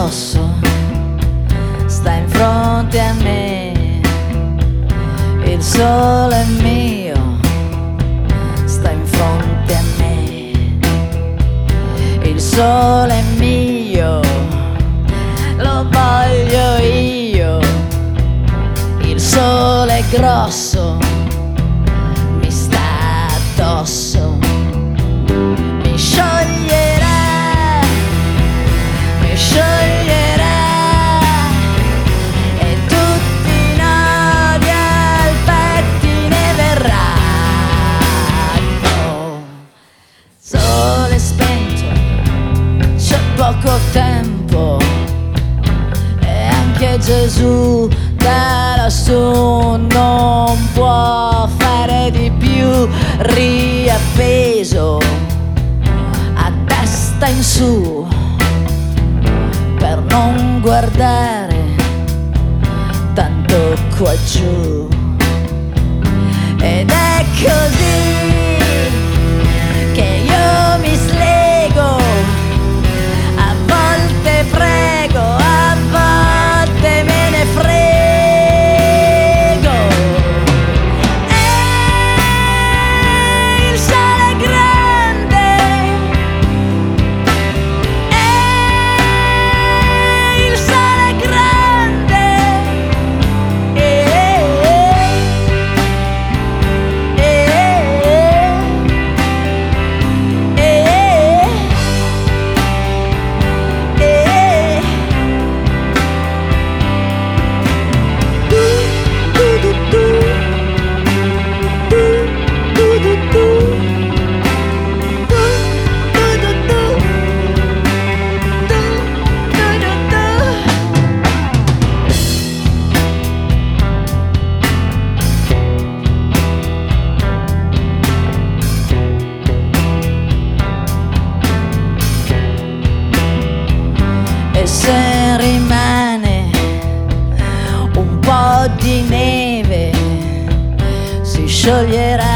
grosso sta in fronte a me, il sole mio sta in fronte a me, il sole mio lo voglio io, il sole grosso mi sta addosso, mi scioglierà, mi scioglierà e tutti i nodi al pettine verranno. Sole spento, c'è poco tempo e anche Gesù da lassù non può fare di più, riappeso a testa in su per non guardare tanto qua giù. Ed è così che io mi slego, a volte prego, a volte me ne frego. E il sole grande, e il sole grande, e se rimane un po' di neve si scioglierà